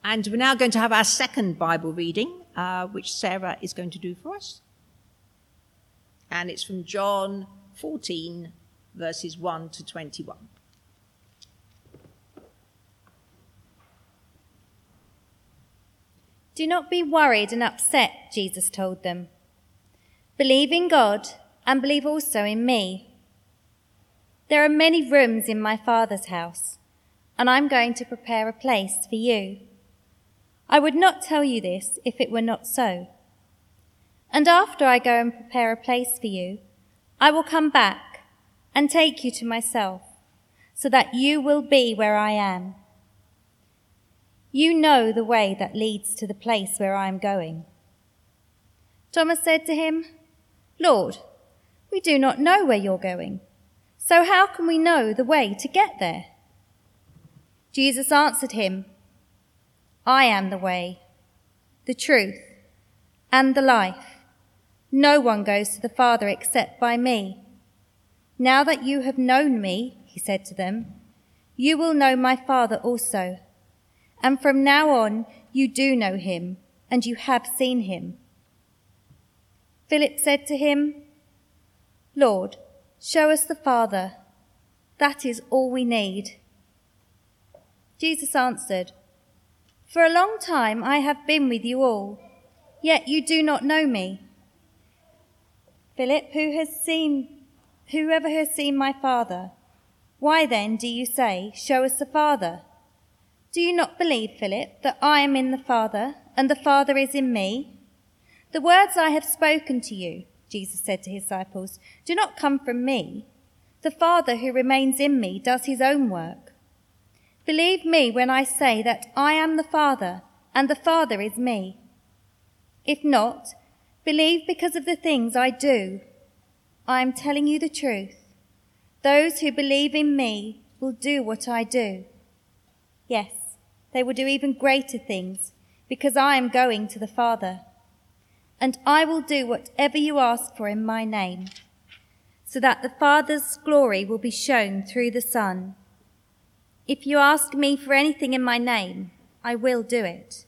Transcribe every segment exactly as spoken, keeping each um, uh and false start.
And we're now going to have our second Bible reading, uh, which Sarah is going to do for us. And it's from John fourteen, verses one to twenty-one. Do not be worried and upset, Jesus told them. Believe in God and believe also in me. There are many rooms in my Father's house, and I'm going to prepare a place for you. I would not tell you this if it were not so. And after I go and prepare a place for you, I will come back and take you to myself, so that you will be where I am. You know the way that leads to the place where I am going. Thomas said to him, Lord, we do not know where you're going, so how can we know the way to get there? Jesus answered him, I am the way, the truth, and the life. No one goes to the Father except by me. Now that you have known me, he said to them, you will know my Father also. And from now on, you do know him, and you have seen him. Philip said to him, Lord, show us the Father. That is all we need. Jesus answered, For a long time I have been with you all, yet you do not know me. Philip, who has seen, whoever has seen my Father, why then do you say, show us the Father? Do you not believe, Philip, that I am in the Father, and the Father is in me? The words I have spoken to you, Jesus said to his disciples, do not come from me. The Father who remains in me does his own work. Believe me when I say that I am the Father, and the Father is me. If not, believe because of the things I do. I am telling you the truth. Those who believe in me will do what I do. Yes, they will do even greater things, because I am going to the Father. And I will do whatever you ask for in my name, so that the Father's glory will be shown through the Son. If you ask me for anything in my name, I will do it.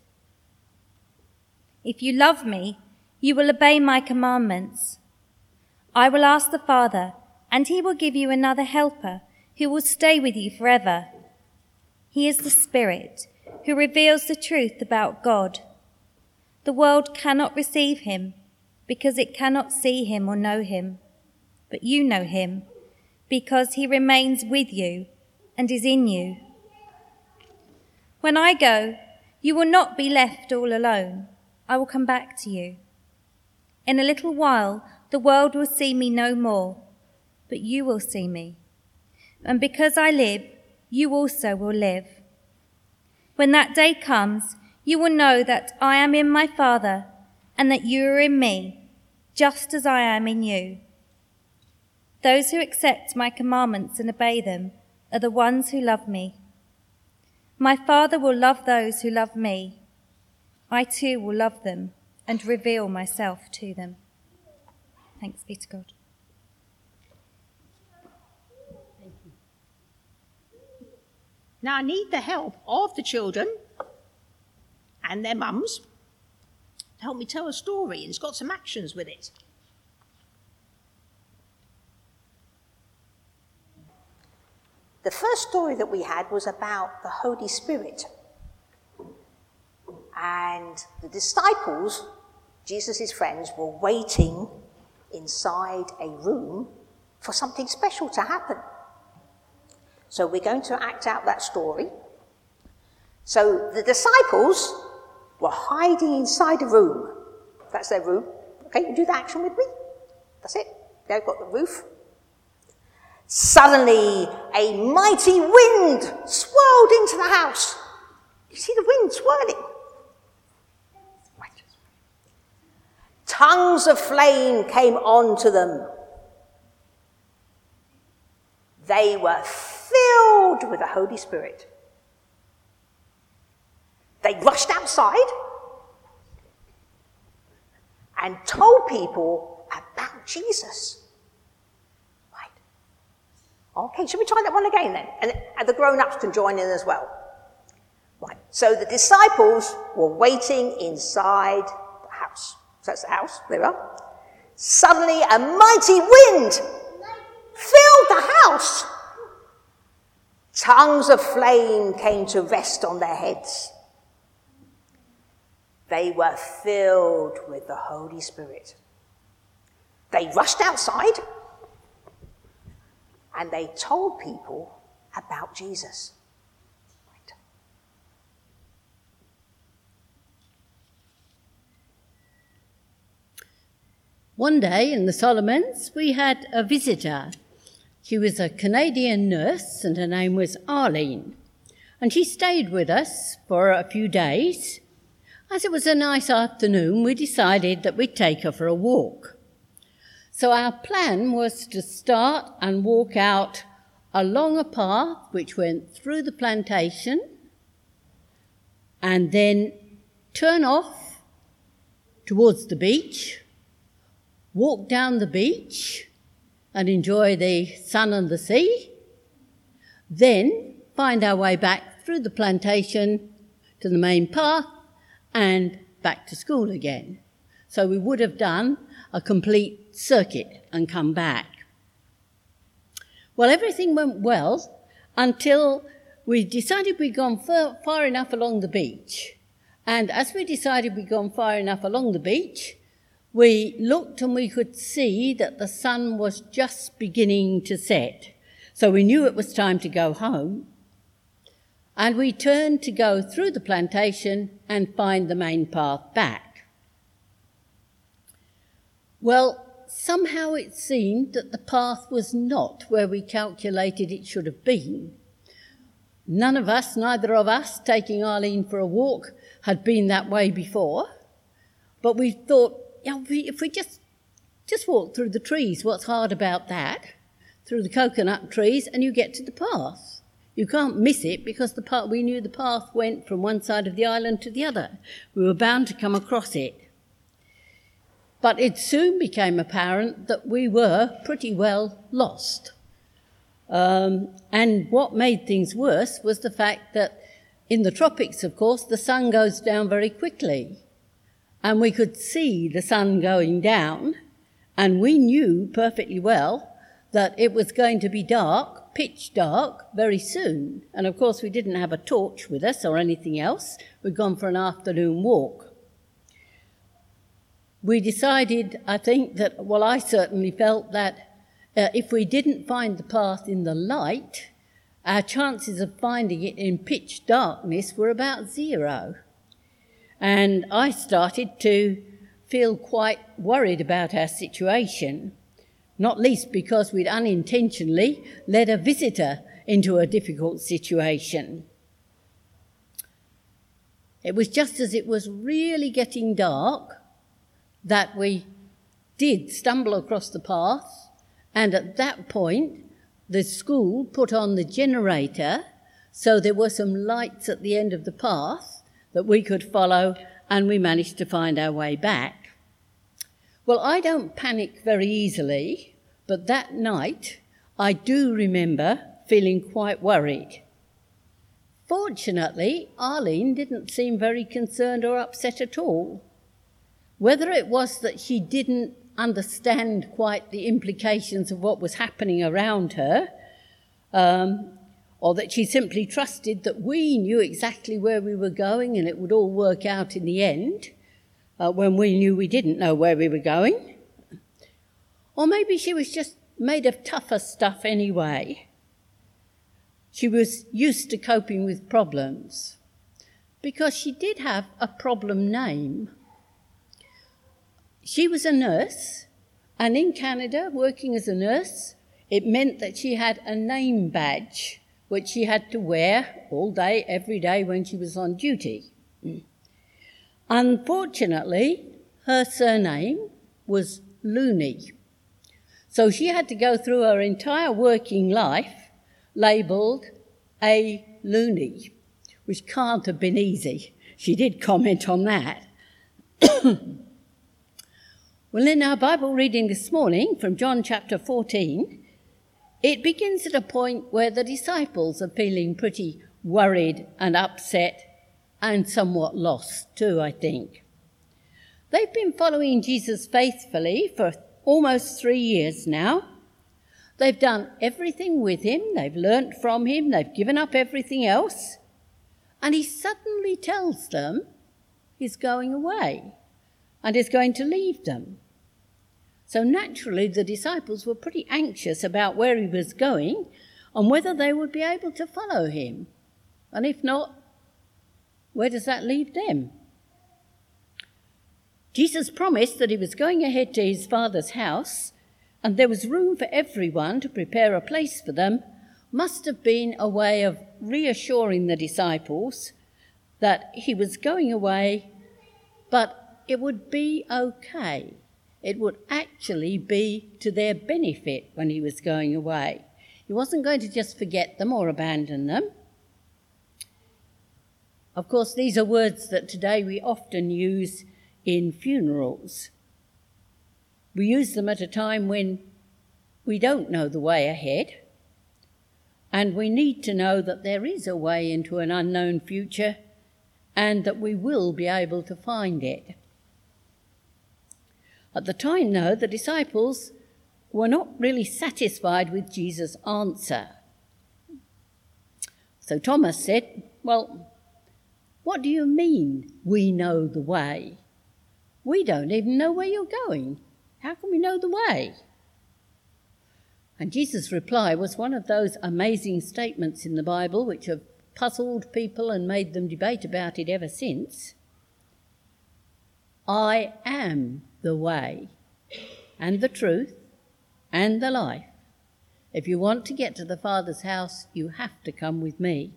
If you love me, you will obey my commandments. I will ask the Father, and he will give you another helper who will stay with you forever. He is the Spirit who reveals the truth about God. The world cannot receive him because it cannot see him or know him. But you know him because he remains with you and is in you. When I go, you will not be left all alone. I will come back to you. In a little while, the world will see me no more, but you will see me. And because I live, you also will live. When that day comes, you will know that I am in my Father, and that you are in me, just as I am in you. Those who accept my commandments and obey them are the ones who love me. My Father will love those who love me. I too will love them and reveal myself to them. Thanks be to God. Thank you. Now I need the help of the children and their mums to help me tell a story, and it's got some actions with it. The first story that we had was about the Holy Spirit. And the disciples, Jesus' friends, were waiting inside a room for something special to happen. So we're going to act out that story. So the disciples were hiding inside a room. That's their room. Okay, you do the action with me? That's it. They've got the roof. Suddenly, a mighty wind swirled into the house. You see the wind swirling? Tongues of flame came onto them. They were filled with the Holy Spirit. They rushed outside and told people about Jesus. Right. Okay, should we try that one again then? And the grown-ups can join in as well. Right, so the disciples were waiting inside the house. So that's the house, there we are. Suddenly a mighty wind filled the house. Tongues of flame came to rest on their heads. They were filled with the Holy Spirit. They rushed outside and they told people about Jesus. Right. One day in the Solomons, we had a visitor. She was a Canadian nurse and her name was Arlene. And she stayed with us for a few days. As it was a nice afternoon, we decided that we'd take her for a walk. So our plan was to start and walk out along a path which went through the plantation and then turn off towards the beach, walk down the beach and enjoy the sun and the sea, then find our way back through the plantation to the main path and back to school again. So we would have done a complete circuit and come back. Well, everything went well until we decided we'd gone far, far enough along the beach. And as we decided we'd gone far enough along the beach, we looked and we could see that the sun was just beginning to set. So we knew it was time to go home. And we turned to go through the plantation and find the main path back. Well, somehow it seemed that the path was not where we calculated it should have been. None of us, neither of us, taking Arlene for a walk, had been that way before. But we thought, yeah, if we just, just walk through the trees, what's hard about that? Through the coconut trees and you get to the path. You can't miss it because the path, we knew the path went from one side of the island to the other. We were bound to come across it. But it soon became apparent that we were pretty well lost. Um, and what made things worse was the fact that in the tropics, of course, the sun goes down very quickly. And we could see the sun going down, and we knew perfectly well that it was going to be dark, pitch dark, very soon. And of course, we didn't have a torch with us or anything else. We'd gone for an afternoon walk. We decided, I think, that, well, I certainly felt that uh, if we didn't find the path in the light, our chances of finding it in pitch darkness were about zero. And I started to feel quite worried about our situation, not least because we'd unintentionally led a visitor into a difficult situation. It was just as it was really getting dark that we did stumble across the path, and at that point the school put on the generator so there were some lights at the end of the path that we could follow, and we managed to find our way back. Well, I don't panic very easily, but that night I do remember feeling quite worried. Fortunately, Arlene didn't seem very concerned or upset at all. Whether it was that she didn't understand quite the implications of what was happening around her, um, or that she simply trusted that we knew exactly where we were going and it would all work out in the end, uh, when we knew we didn't know where we were going. Or maybe she was just made of tougher stuff anyway. She was used to coping with problems, because she did have a problem name. She was a nurse, and in Canada, working as a nurse, it meant that she had a name badge which she had to wear all day, every day when she was on duty. Unfortunately, her surname was Looney. So she had to go through her entire working life labelled A. Looney, which can't have been easy. She did comment on that. Well, in our Bible reading this morning from John chapter fourteen, it begins at a point where the disciples are feeling pretty worried and upset and somewhat lost too, I think. They've been following Jesus faithfully for almost three years now. They've done everything with him, they've learnt from him, they've given up everything else, and he suddenly tells them he's going away and is going to leave them. So naturally the disciples were pretty anxious about where he was going and whether they would be able to follow him. And if not, where does that leave them? Jesus promised that he was going ahead to his Father's house, and there was room for everyone to prepare a place for them. Must have been a way of reassuring the disciples that he was going away, but it would be okay. It would actually be to their benefit when he was going away. He wasn't going to just forget them or abandon them. Of course, these are words that today we often use in funerals. We use them at a time when we don't know the way ahead, and we need to know that there is a way into an unknown future and that we will be able to find it. At the time, though, the disciples were not really satisfied with Jesus' answer. So Thomas said, "Well, what do you mean, we know the way? We don't even know where you're going. How can we know the way?" And Jesus' reply was one of those amazing statements in the Bible which have puzzled people and made them debate about it ever since. "I am the way and the truth and the life. If you want to get to the Father's house, you have to come with me."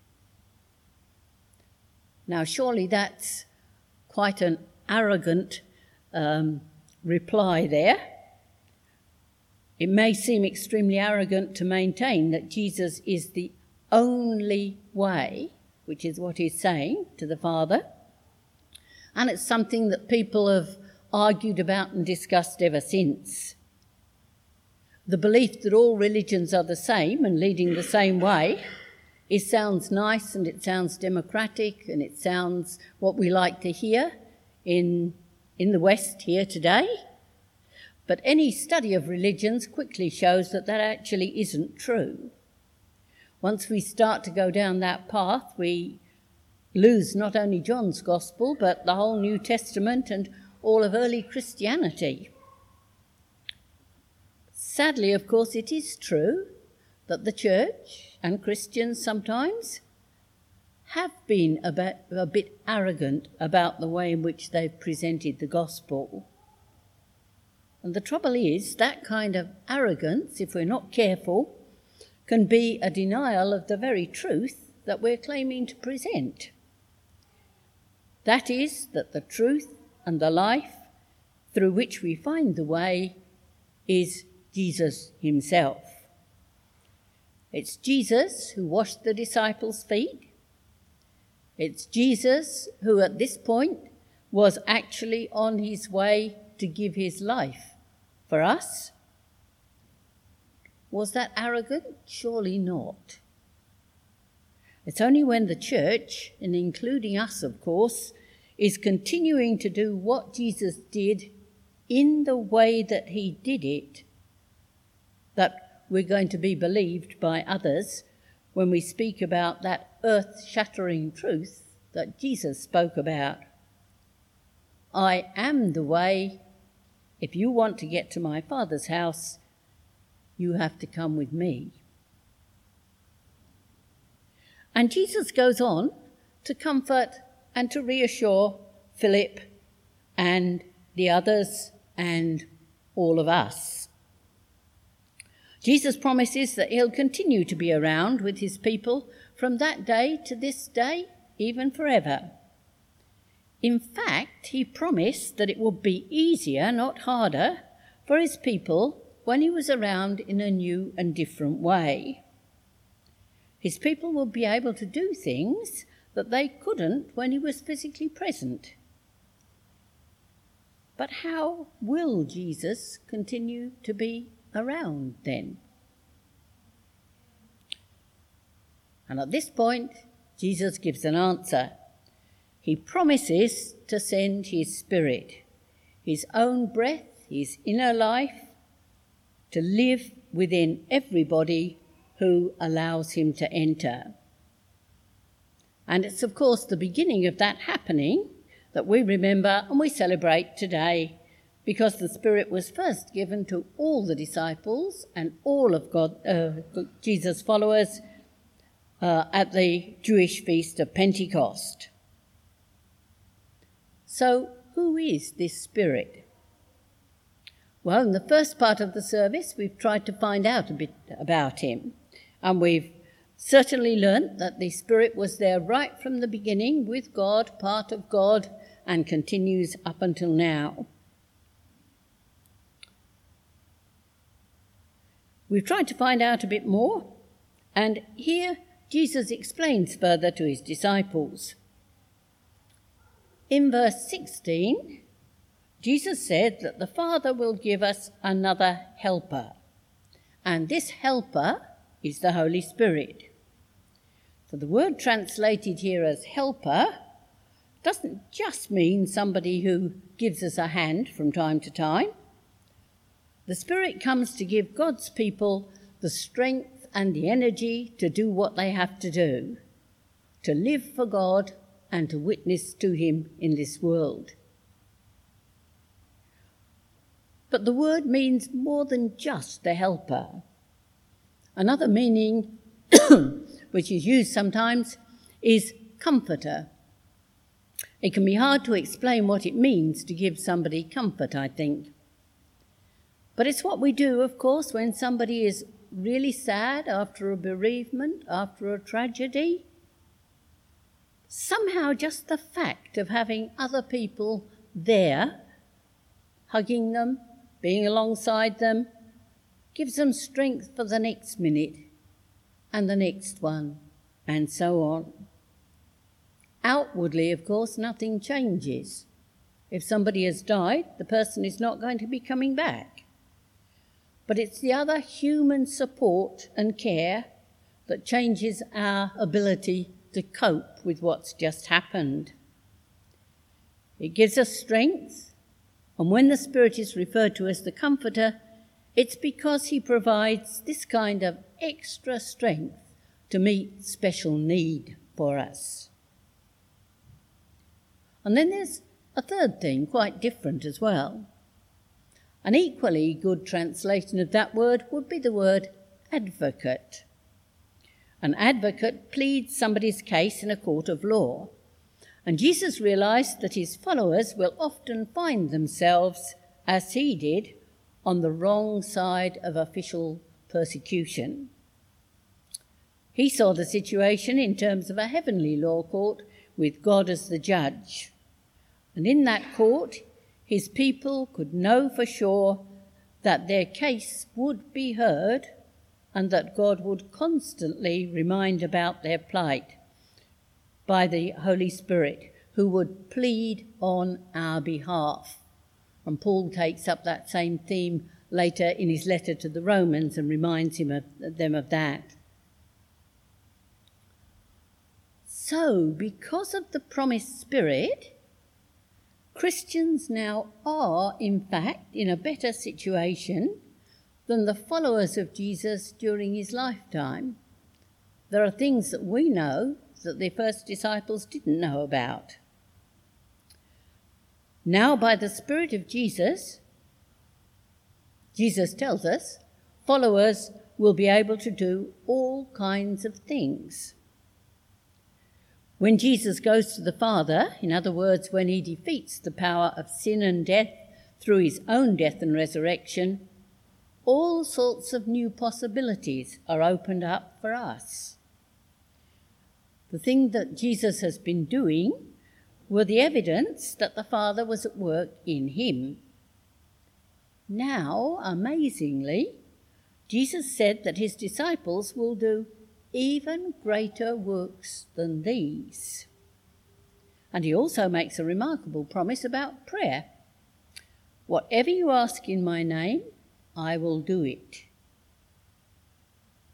Now, surely that's quite an arrogant um, reply there. It may seem extremely arrogant to maintain that Jesus is the only way, which is what he's saying, to the Father. And it's something that people have argued about and discussed ever since. The belief that all religions are the same and leading the same way, it sounds nice and it sounds democratic and it sounds what we like to hear in, in the West here today. But any study of religions quickly shows that that actually isn't true. Once we start to go down that path, we lose not only John's Gospel, but the whole New Testament and all of early Christianity. Sadly, of course, it is true that the church and Christians sometimes have been a bit, a bit arrogant about the way in which they've presented the gospel. And the trouble is, that kind of arrogance, if we're not careful, can be a denial of the very truth that we're claiming to present. That is, that the truth and the life through which we find the way is Jesus himself. It's Jesus who washed the disciples' feet. It's Jesus who at this point was actually on his way to give his life for us. Was that arrogant? Surely not. It's only when the church, and including us of course, is continuing to do what Jesus did in the way that he did it, that we're going to be believed by others when we speak about that earth-shattering truth that Jesus spoke about. I am the way. If you want to get to my Father's house, you have to come with me. And Jesus goes on to comfort and to reassure Philip and the others and all of us. Jesus promises that he'll continue to be around with his people from that day to this day, even forever. In fact, he promised that it would be easier, not harder, for his people when he was around in a new and different way. His people would be able to do things that they couldn't when he was physically present. But how will Jesus continue to be around then? And at this point, Jesus gives an answer. he promises to send his Spirit, his own breath, his inner life, to live within everybody who allows him to enter. And it's, of course, the beginning of that happening that we remember and we celebrate today, because the Spirit was first given to all the disciples and all of God, uh, Jesus' followers uh, at the Jewish feast of Pentecost. So, who is this Spirit? Well, in the first part of the service, we've tried to find out a bit about him, and we've certainly learnt that the Spirit was there right from the beginning with God, part of God, and continues up until now. We've tried to find out a bit more, and here Jesus explains further to his disciples. In verse sixteen, Jesus said that the Father will give us another helper, and this helper is the Holy Spirit. So the word translated here as helper doesn't just mean somebody who gives us a hand from time to time. The Spirit comes to give God's people the strength and the energy to do what they have to do, to live for God and to witness to him in this world. But the word means more than just the helper. Another meaning, which is used sometimes, is comforter. It can be hard to explain what it means to give somebody comfort, I think. But it's what we do, of course, when somebody is really sad after a bereavement, after a tragedy. Somehow just the fact of having other people there, hugging them, being alongside them, gives them strength for the next minute and the next one, and so on. Outwardly, of course, nothing changes. If somebody has died, the person is not going to be coming back. But it's the other human support and care that changes our ability to cope with what's just happened. It gives us strength, and when the Spirit is referred to as the Comforter, it's because he provides this kind of extra strength to meet special need for us. And then there's a third thing, quite different as well. An equally good translation of that word would be the word advocate. An advocate pleads somebody's case in a court of law. And Jesus realised that his followers will often find themselves, as he did, on the wrong side of official persecution. He saw the situation in terms of a heavenly law court with God as the judge. And in that court, his people could know for sure that their case would be heard and that God would constantly remind about their plight by the Holy Spirit, who would plead on our behalf. And Paul takes up that same theme later in his letter to the Romans and reminds him of them of that. So, because of the promised Spirit, Christians now are, in fact, in a better situation than the followers of Jesus during his lifetime. There are things that we know that the first disciples didn't know about. Now, by the Spirit of Jesus, Jesus tells us, followers will be able to do all kinds of things. When Jesus goes to the Father, in other words, when he defeats the power of sin and death through his own death and resurrection, all sorts of new possibilities are opened up for us. The thing that Jesus has been doing were the evidence that the Father was at work in him. Now, amazingly, Jesus said that his disciples will do even greater works than these. And he also makes a remarkable promise about prayer. Whatever you ask in my name, I will do it.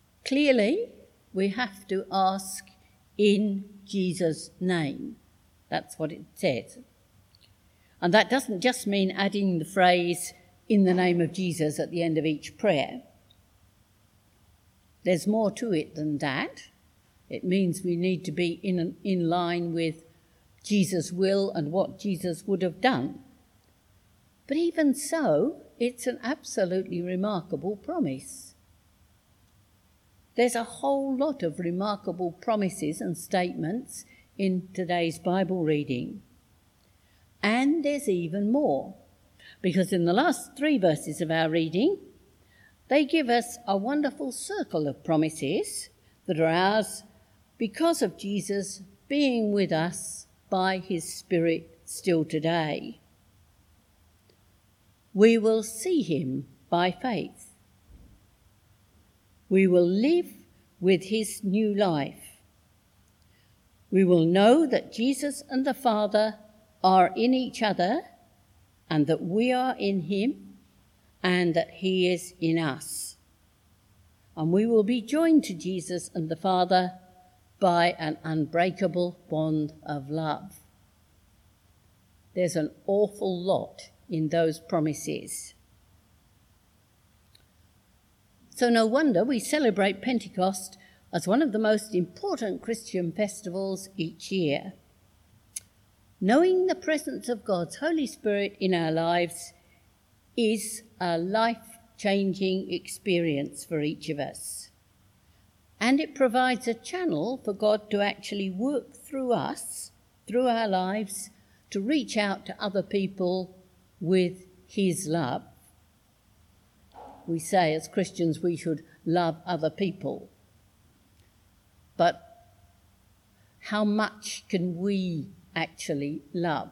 Clearly, we have to ask in Jesus' name. That's what it says. And that doesn't just mean adding the phrase, in the name of Jesus, at the end of each prayer. There's more to it than that. It means we need to be in, in line with Jesus' will and what Jesus would have done. But even so, it's an absolutely remarkable promise. There's a whole lot of remarkable promises and statements in today's Bible reading. And there's even more, because in the last three verses of our reading, they give us a wonderful circle of promises that are ours because of Jesus being with us by his Spirit still today. We will see him by faith. We will live with his new life. We will know that Jesus and the Father are in each other, and that we are in him, and that he is in us. And we will be joined to Jesus and the Father by an unbreakable bond of love. There's an awful lot in those promises. So no wonder we celebrate Pentecost as one of the most important Christian festivals each year. Knowing the presence of God's Holy Spirit in our lives is a life-changing experience for each of us. And it provides a channel for God to actually work through us, through our lives, to reach out to other people with his love. We say as Christians we should love other people. But how much can we actually love?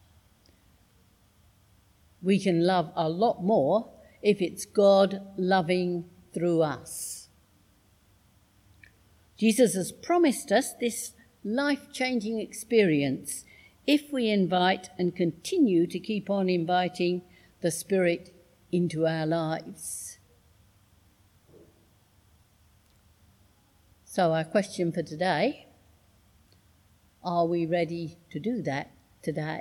We can love a lot more if it's God loving through us. Jesus has promised us this life-changing experience if we invite and continue to keep on inviting the Spirit into our lives. So our question for today: are we ready to do that today?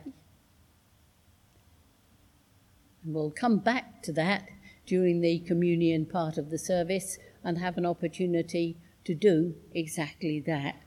And we'll come back to that during the communion part of the service and have an opportunity to do exactly that.